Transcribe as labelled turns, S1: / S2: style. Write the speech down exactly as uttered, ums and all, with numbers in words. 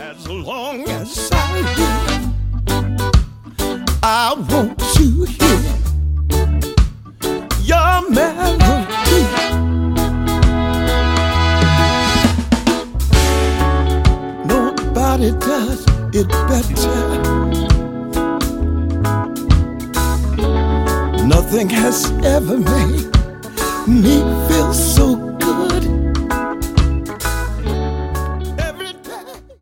S1: As long as I live, I want to hear your melody. Nobody does it better. Nothing has ever made me feel so